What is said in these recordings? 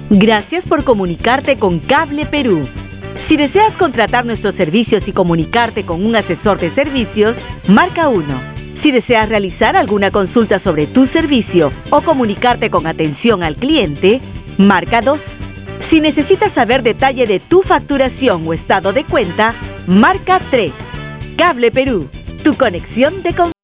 Gracias por comunicarte con Cable Perú. Si deseas contratar nuestros servicios y comunicarte con un asesor de servicios, marca 1. Si deseas realizar alguna consulta sobre tu servicio o comunicarte con atención al cliente, marca 2. Si necesitas saber detalle de tu facturación o estado de cuenta, marca 3. Cable Perú, tu conexión de confianza.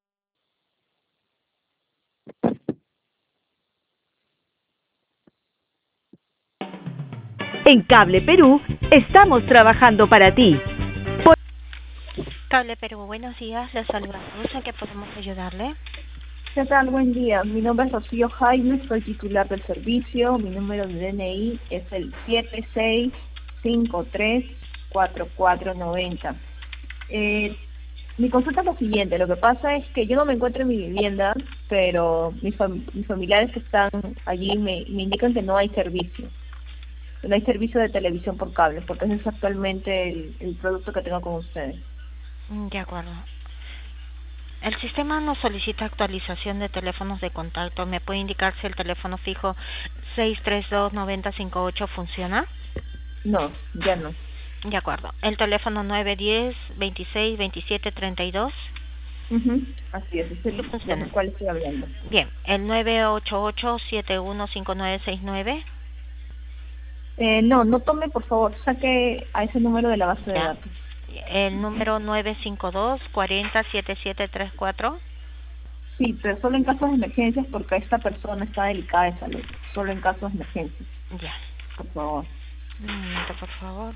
En Cable Perú, estamos trabajando para ti. Cable Perú, buenos días, les saludamos. ¿En qué podemos ayudarle? ¿Qué tal? Buen día. Mi nombre es Rocío Jaime, soy titular del servicio. Mi número de DNI es el 76534490. Mi consulta es la siguiente. Lo que pasa es que yo no me encuentro en mi vivienda, pero mis familiares que están allí me indican que no hay servicio. No hay servicio de televisión por cable, porque ese es actualmente el producto que tengo con ustedes. De acuerdo. El sistema nos solicita actualización de teléfonos de contacto. ¿Me puede indicar si el teléfono fijo 632-9058 funciona? No, ya no. De acuerdo. ¿El teléfono 910-26-27-32? Así es. ¿Sí funciona? ¿De cuál estoy hablando? Bien. ¿El 988-715969? No tome, por favor, saque a ese número de la base de datos. ¿El número 952-407734? Sí, pero solo en casos de emergencias, porque esta persona está delicada de salud. Solo en casos de emergencias. Ya. Por favor. Un momento, por favor.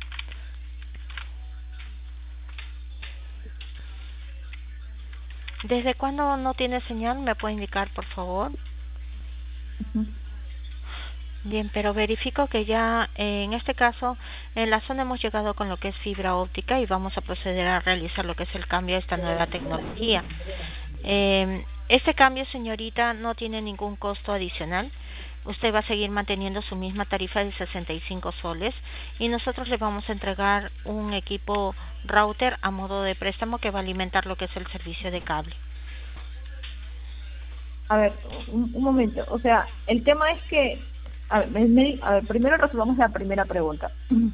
¿Desde cuándo no tiene señal? ¿Me puede indicar, por favor? Bien, pero verifico que ya en este caso en la zona hemos llegado con lo que es fibra óptica y vamos a proceder a realizar lo que es el cambio a esta nueva tecnología. Este cambio, señorita, no tiene ningún costo adicional. Usted va a seguir manteniendo su misma tarifa de 65 soles y nosotros le vamos a entregar un equipo router a modo de préstamo que va a alimentar lo que es el servicio de cable. A ver, un momento. O sea, el tema es que primero resolvamos la primera pregunta.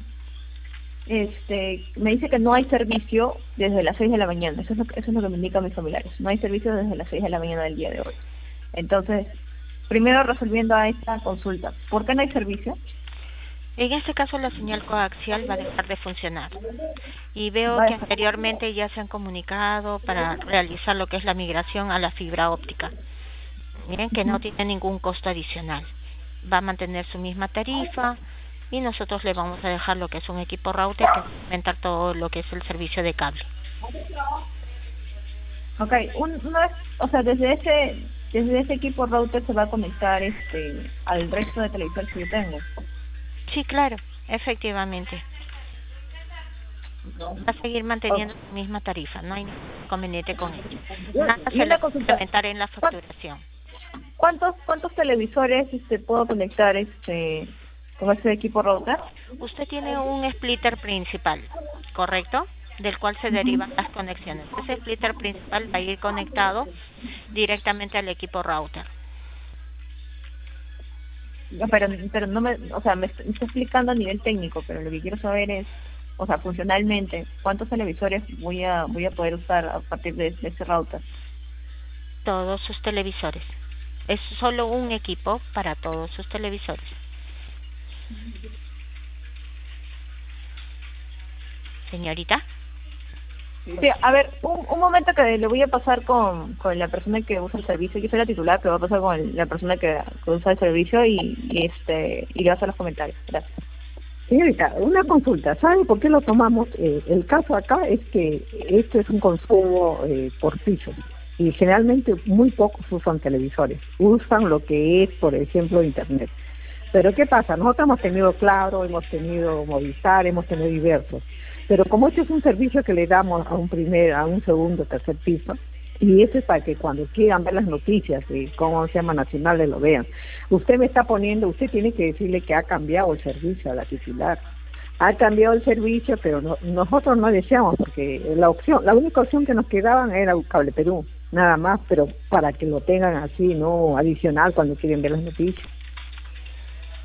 Me dice que no hay servicio desde las 6 de la mañana. Eso es lo que me indican mis familiares. No hay servicio desde las 6 de la mañana del día de hoy. Entonces, primero resolviendo a esta consulta, ¿por qué no hay servicio? En este caso la señal coaxial va a dejar de funcionar. Y veo que anteriormente ya se han comunicado para realizar lo que es la migración a la fibra óptica. Miren que no tiene ningún costo adicional. Va a mantener su misma tarifa y nosotros le vamos a dejar lo que es un equipo router que va a aumentar todo lo que es el servicio de cable. Ok, o sea, desde ese equipo router se va a conectar al resto de televisores que yo tengo. Sí, claro, efectivamente. Va a seguir manteniendo su misma tarifa, no hay ningún inconveniente con ello. Nada se le va a implementar en la facturación. ¿Cuántos televisores puedo conectar con ese equipo router? Usted tiene un splitter principal, ¿correcto? Del cual se derivan las conexiones. Ese splitter principal va a ir conectado directamente al equipo router. No, pero no me está explicando a nivel técnico, pero lo que quiero saber es, o sea, funcionalmente, ¿cuántos televisores voy a poder usar a partir de ese router? Todos sus televisores. Es solo un equipo para todos sus televisores. Señorita. Sí, a ver, un momento que le voy a pasar con la persona que usa el servicio. Yo soy la titular, pero voy a pasar con la persona que usa el servicio y le voy a hacer los comentarios. Gracias. Señorita, una consulta. ¿Sabe por qué lo tomamos? El caso acá es que esto es un consumo por piso. Y generalmente muy pocos usan televisores, usan lo que es, por ejemplo, internet. Pero ¿qué pasa? Nosotros hemos tenido Claro, hemos tenido Movistar, hemos tenido diversos. Pero como este es un servicio que le damos a un segundo, tercer piso, y eso es para que cuando quieran ver las noticias de cómo se llama nacionales lo vean. Usted tiene que decirle que ha cambiado el servicio a la titular. Ha cambiado el servicio, pero nosotros no deseamos, porque la única opción que nos quedaban era Cable Perú, nada más, pero para que lo tengan así, no adicional cuando quieren ver las noticias.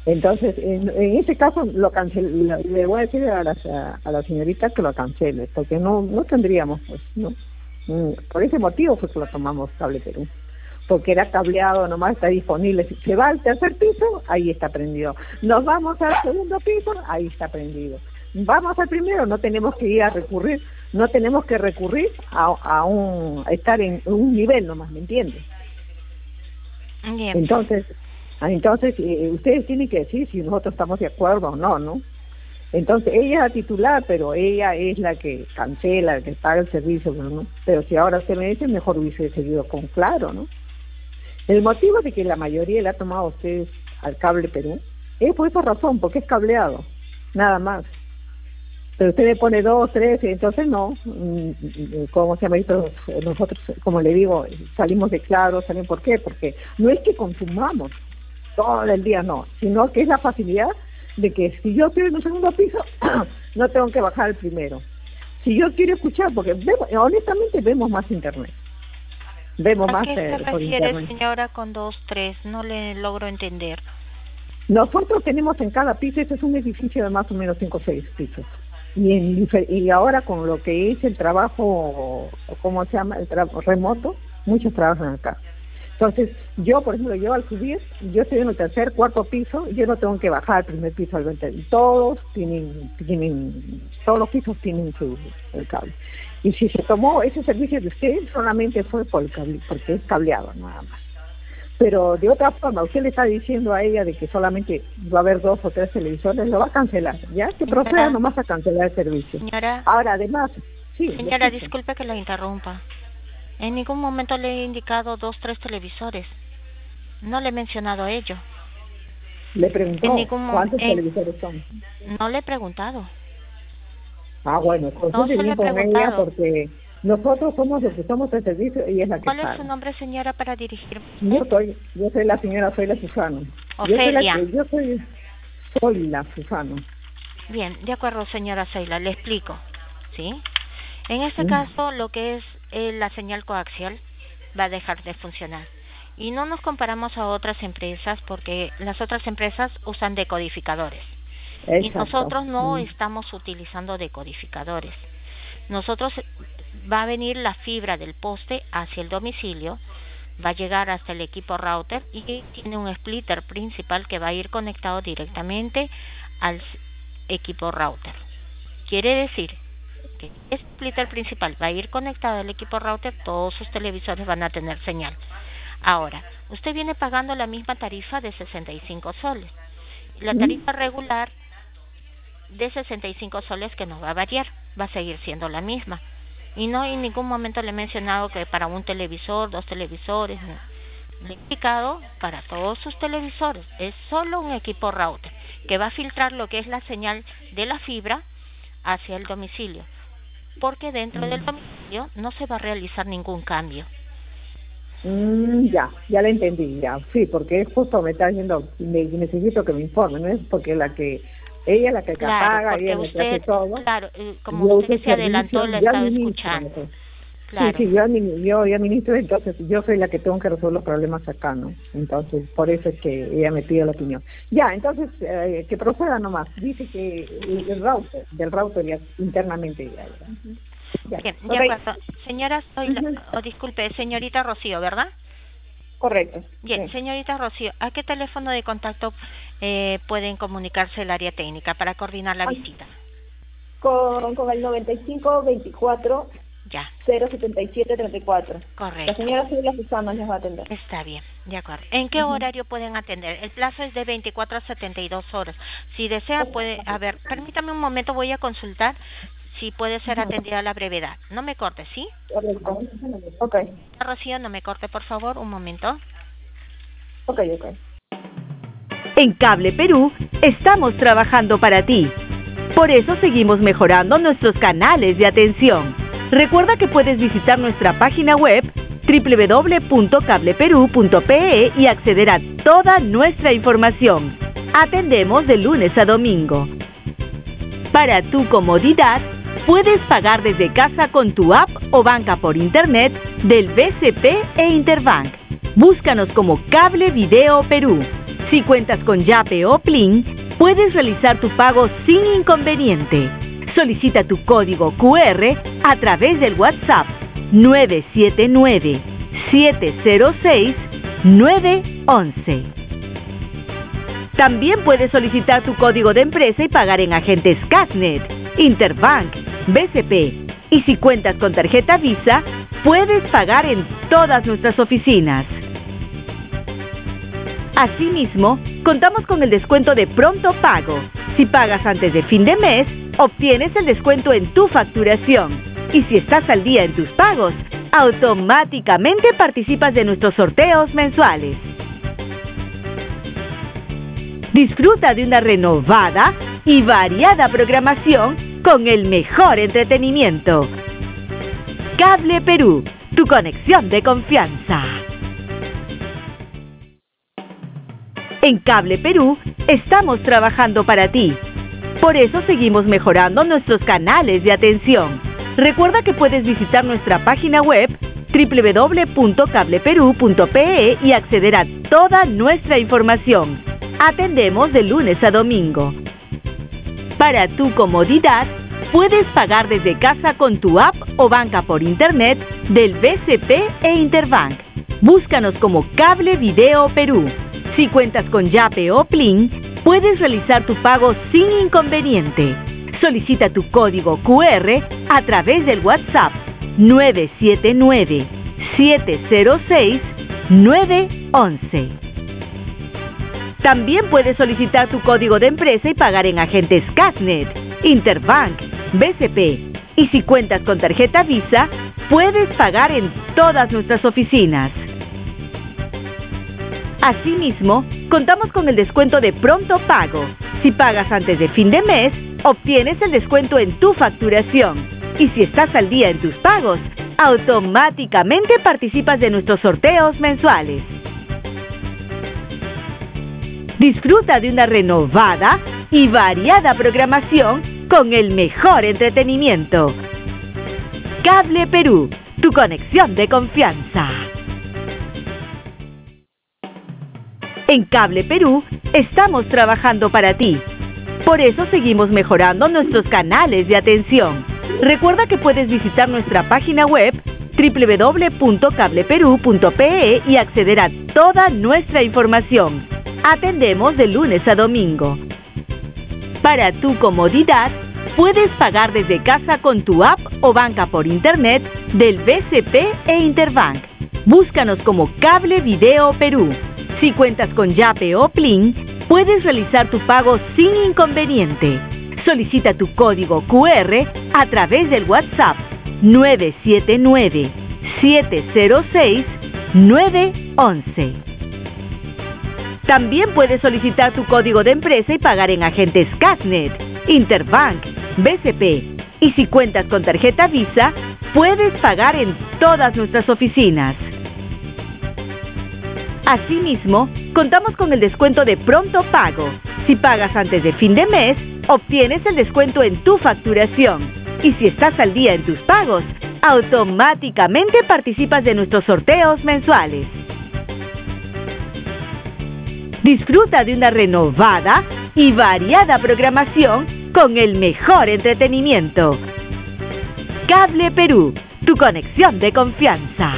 Entonces, en ese caso lo cancel, le voy a decir a la señorita que lo cancele, porque no tendríamos, pues, ¿no? Por ese motivo fue que lo tomamos Cable Perú, porque era cableado, nomás está disponible. Si se va al tercer piso, ahí está prendido. Nos vamos al segundo piso, ahí está prendido. Vamos al primero, no tenemos que ir a recurrir, no tenemos que recurrir a estar en un nivel nomás, ¿me entiendes? Bien. Entonces ustedes tienen que decir si nosotros estamos de acuerdo o no, ¿no? Entonces ella es la titular, pero ella es la que cancela, la que paga el servicio, ¿no? Pero si ahora usted me dice, mejor hubiese seguido con Claro, ¿no? El motivo de que la mayoría le ha tomado a ustedes al Cable Perú es por esa razón, porque es cableado, nada más. Pero usted le pone 2, 3, entonces no, ¿cómo se llama esto? Nosotros, como le digo, salimos de Claro, ¿saben por qué? Porque no es que consumamos todo el día, no, sino que es la facilidad de que si yo estoy en un segundo piso, no tengo que bajar al primero. Si yo quiero escuchar, porque honestamente vemos más internet. Vemos más ¿A qué se por refiere, internet. señora, con 2, 3? No le logro entender. Nosotros tenemos en cada piso, este es un edificio de más o menos 5 o 6 pisos. Y ahora con lo que es el trabajo, ¿cómo se llama? El trabajo remoto, muchos trabajan acá. Entonces, yo, por ejemplo, yo al subir, yo estoy en el tercer, cuarto piso, yo no tengo que bajar al primer piso al 20. Todos los pisos tienen el cable. Y si se tomó ese servicio de usted, solamente fue por el cable, porque es cableado, nada más. Pero de otra forma, usted le está diciendo a ella de que solamente va a haber 2 o 3 televisores, lo va a cancelar, ya que proceda nomás a cancelar el servicio. Señora, ahora además, sí. Señora, disculpe que la interrumpa. En ningún momento le he indicado 2, 3 televisores. No le he mencionado ello. Le preguntó cuántos televisores son. No le he preguntado. Ah, bueno, consulte bien con ella porque nosotros somos los que somos el servicio y es la que ¿Cuál paga. es su nombre, señora, para dirigirme? Yo soy la señora Zoila Susano. Ofelia. Yo soy Zoila Susano. Bien, de acuerdo, señora Zoila, le explico, ¿sí? En este caso, lo que es la señal coaxial va a dejar de funcionar. Y no nos comparamos a otras empresas porque las otras empresas usan decodificadores. Exacto. Y nosotros no estamos utilizando decodificadores. Nosotros va a venir la fibra del poste hacia el domicilio, va a llegar hasta el equipo router y tiene un splitter principal que va a ir conectado directamente al equipo router. Quiere decir que el splitter principal va a ir conectado al equipo router, todos sus televisores van a tener señal. Ahora, usted viene pagando la misma tarifa de 65 soles. La tarifa regular de 65 soles que no va a variar, va a seguir siendo la misma. Y no en ningún momento le he mencionado que para un televisor, 2 televisores, no. Le he indicado para todos sus televisores, es solo un equipo router que va a filtrar lo que es la señal de la fibra hacia el domicilio, porque dentro del domicilio no se va a realizar ningún cambio. Ya la entendí, ya. Sí, porque es justo me está diciendo, necesito que me informe, no es porque ella es la que paga, ella es la que hace todo. Claro, como usted se adelantó, la estaba escuchando. Claro. Sí, yo administro, entonces yo soy la que tengo que resolver los problemas acá, ¿no? Entonces, por eso es que ella me pide la opinión. Ya, entonces, que proceda nomás. Dice que del router ya internamente ya. Bien, de acuerdo. Señora, disculpe, señorita Rocío, ¿verdad? Correcto. Bien, sí. Señorita Rocío, ¿a qué teléfono de contacto pueden comunicarse el área técnica para coordinar la visita? Con el 9524 ya. 07734. Correcto. La señora Zoila Susano les va a atender. Está bien, de acuerdo. ¿En qué horario pueden atender? El plazo es de 24 a 72 horas. Si desea, puede... A ver, permítame un momento, voy a consultar si puede ser atendida a la brevedad. No me corte, ¿sí? Correcto. Ok. Rocío, no me corte, por favor, un momento. Ok. En Cable Perú estamos trabajando para ti. Por eso seguimos mejorando nuestros canales de atención. Recuerda que puedes visitar nuestra página web www.cableperu.pe y acceder a toda nuestra información. Atendemos de lunes a domingo. Para tu comodidad, puedes pagar desde casa con tu app o banca por internet del BCP e Interbank. Búscanos como Cable Video Perú. Si cuentas con Yape o Plin, puedes realizar tu pago sin inconveniente. Solicita tu código QR a través del WhatsApp 979-706-911. También puedes solicitar tu código de empresa y pagar en agentes Cashnet, Interbank, BCP. Y si cuentas con tarjeta Visa, puedes pagar en todas nuestras oficinas. Asimismo, contamos con el descuento de pronto pago. Si pagas antes de fin de mes, obtienes el descuento en tu facturación. Y si estás al día en tus pagos, automáticamente participas de nuestros sorteos mensuales. Disfruta de una renovada y variada programación con el mejor entretenimiento. Cable Perú, tu conexión de confianza. En Cable Perú estamos trabajando para ti. Por eso seguimos mejorando nuestros canales de atención. Recuerda que puedes visitar nuestra página web www.cableperú.pe y acceder a toda nuestra información. Atendemos de lunes a domingo. Para tu comodidad, puedes pagar desde casa con tu app o banca por internet del BCP e Interbank. Búscanos como Cable Video Perú. Si cuentas con Yape o Plin, puedes realizar tu pago sin inconveniente. Solicita tu código QR a través del WhatsApp 979-706-911. También puedes solicitar tu código de empresa y pagar en agentes Cashnet, Interbank, BCP. Y si cuentas con tarjeta Visa, puedes pagar en todas nuestras oficinas. Asimismo, contamos con el descuento de pronto pago. Si pagas antes de fin de mes, obtienes el descuento en tu facturación. Y si estás al día en tus pagos, automáticamente participas de nuestros sorteos mensuales. Disfruta de una renovada y variada programación con el mejor entretenimiento. Cable Perú, tu conexión de confianza. En Cable Perú estamos trabajando para ti. Por eso seguimos mejorando nuestros canales de atención. Recuerda que puedes visitar nuestra página web www.cableperú.pe y acceder a toda nuestra información. Atendemos de lunes a domingo. Para tu comodidad, puedes pagar desde casa con tu app o banca por internet del BCP e Interbank. Búscanos como Cable Video Perú. Si cuentas con Yape o Plin, puedes realizar tu pago sin inconveniente. Solicita tu código QR a través del WhatsApp 979-706-911. También puedes solicitar tu código de empresa y pagar en agentes Cashnet, Interbank, BCP. Y si cuentas con tarjeta Visa, puedes pagar en todas nuestras oficinas. Asimismo, contamos con el descuento de pronto pago. Si pagas antes de fin de mes, obtienes el descuento en tu facturación. Y si estás al día en tus pagos, automáticamente participas de nuestros sorteos mensuales. Disfruta de una renovada y variada programación con el mejor entretenimiento. Cable Perú, tu conexión de confianza.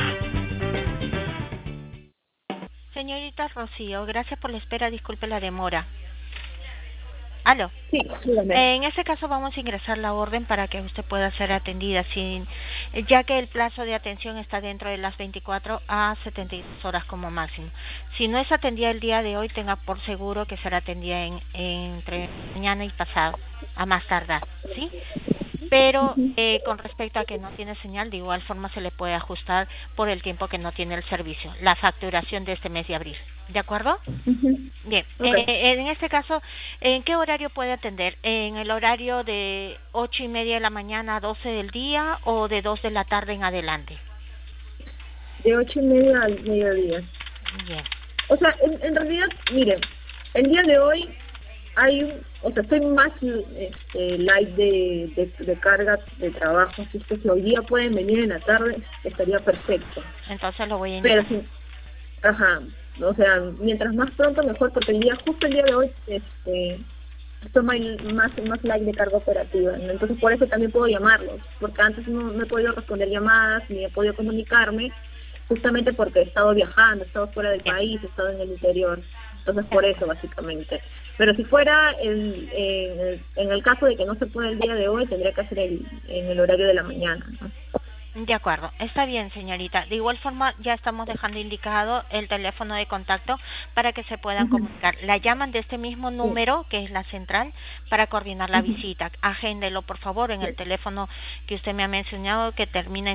Señorita Rocío, gracias por la espera, disculpe la demora. ¿Aló? Sí, dígame. En ese caso vamos a ingresar la orden para que usted pueda ser atendida, ya que el plazo de atención está dentro de las 24 a 72 horas como máximo. Si no es atendida el día de hoy, tenga por seguro que será atendida entre mañana y pasado, a más tardar, ¿sí? Pero con respecto a que no tiene señal, de igual forma se le puede ajustar por el tiempo que no tiene el servicio, la facturación de este mes de abril. ¿De acuerdo? Bien. Okay. En este caso, ¿en qué horario puede atender? ¿En el horario de 8:30 de la mañana a 12 del día o de 2 de la tarde en adelante? De 8:30 al mediodía. Bien. O sea, en realidad, miren, el día de hoy estoy más light de carga de trabajo, así que si hoy día pueden venir en la tarde, estaría perfecto. Entonces lo voy a indicar. Pero sí, ajá, o sea, mientras más pronto mejor, porque justo el día de hoy, toma más light de carga operativa, ¿no? Entonces por eso también puedo llamarlos, porque antes no he podido responder llamadas, ni he podido comunicarme, justamente porque he estado viajando, he estado fuera del país, he estado en el interior, entonces por eso básicamente. Pero si fuera en el caso de que no se pueda el día de hoy, tendría que hacer en el horario de la mañana, ¿no? De acuerdo, está bien, señorita. De igual forma, ya estamos dejando indicado el teléfono de contacto para que se puedan comunicar. La llaman de este mismo número, que es la central, para coordinar la visita. Agéndelo, por favor, en el teléfono que usted me ha mencionado, que termina en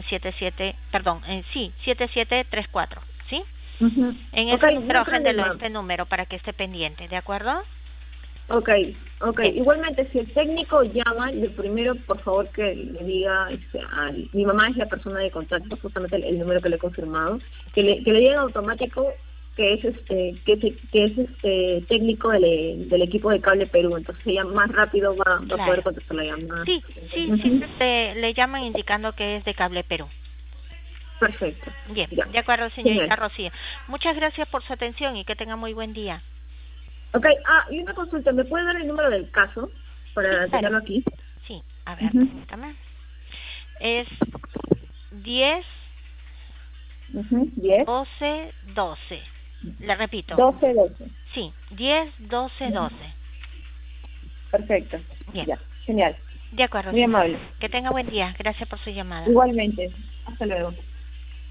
7734, ¿sí? En ese número, agéndelo este número para que esté pendiente, ¿de acuerdo? Okay. Igualmente, si el técnico llama, lo primero, por favor, que le diga, mi mamá es la persona de contacto, justamente el número que le he confirmado, que le diga en automático que es técnico del equipo de Cable Perú, entonces ella más rápido va a poder contestar la llamada. Sí, le llaman indicando que es de Cable Perú. Perfecto. Bien, ya. De acuerdo, señorita Rocío. Muchas gracias por su atención y que tenga muy buen día. Y una consulta, ¿me puede dar el número del caso para tenerlo aquí? Sí, a ver, permítame. Es 10 12 12. Le repito. 12 12. Sí, 10 12 12. Perfecto. Bien. Ya, genial. De acuerdo. Muy amable. Que tenga buen día. Gracias por su llamada. Igualmente. Hasta luego.